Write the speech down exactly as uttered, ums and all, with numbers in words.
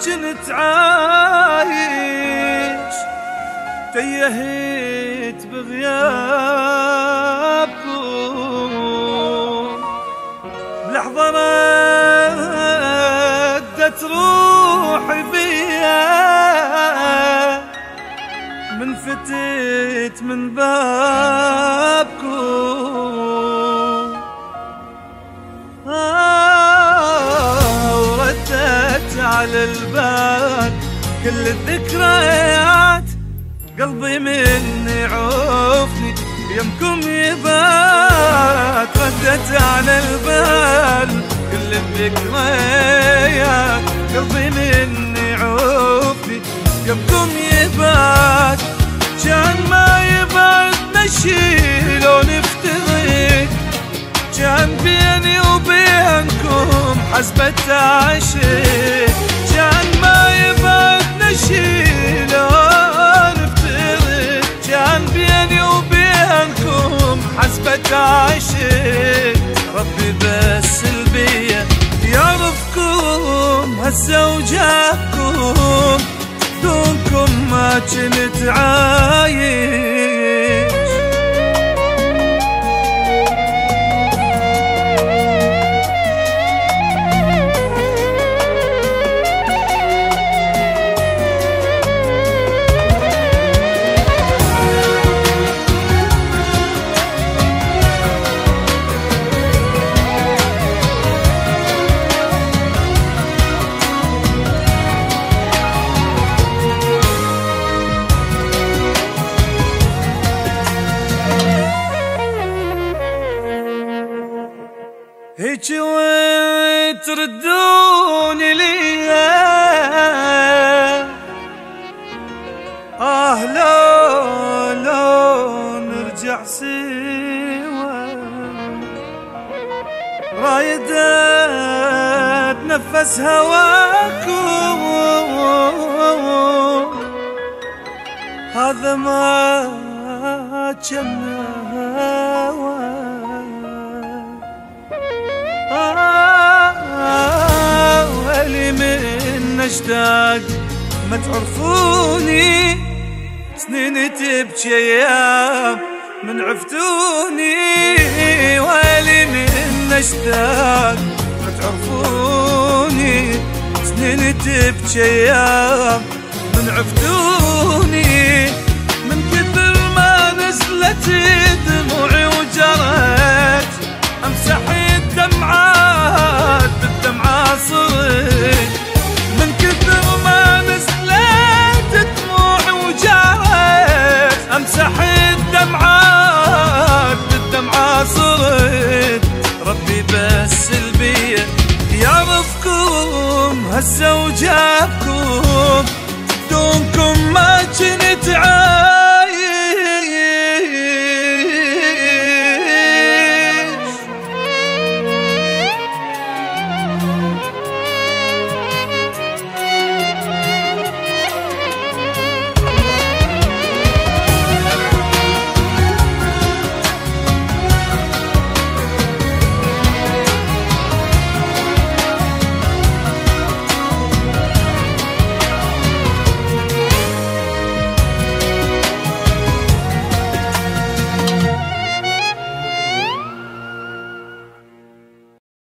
كنت عايش تيهت بغيابكم، بلحظة ردت روحي فيها من فتت من بابكم. آه وردت على البال كل الذكريات، قلبي من يعوفني يمكم يبات. ردت على البال كل الذكريات، قلبي من يعوفني يمكم يبات. كان ما يبعدنا شي لو نفترق، كان بيني وبينكم حسبة عشق. كان ما يبعدنا شي لو نفترق، كان بيني وبينكم حسبة عشق. ربي بس البيا يعرفكم هسه وجابكم، دونكم ما كنت عايش. هيك وتردوني ليا، آه لو لو نرجع سوا، رايدة اتنفس هواكم، هذا ما كان هوا. آه ويلي من اشتاق ما تعرفوني، سنين تبكي ايام من عفتوني. ويلي من اشتاق ما تعرفوني، سنين تبكي ايام من عفتوني. من كثر ما نزلت دموعي وجرت، امسح الدمعات بالدمعة صرت. من كثر ما نزلت دموعي وجرت، امسح الدمعات بالدمعة صرت. ربي بس البيا يعرفكم هسه وجابكم، دونكم ما كنت عايش.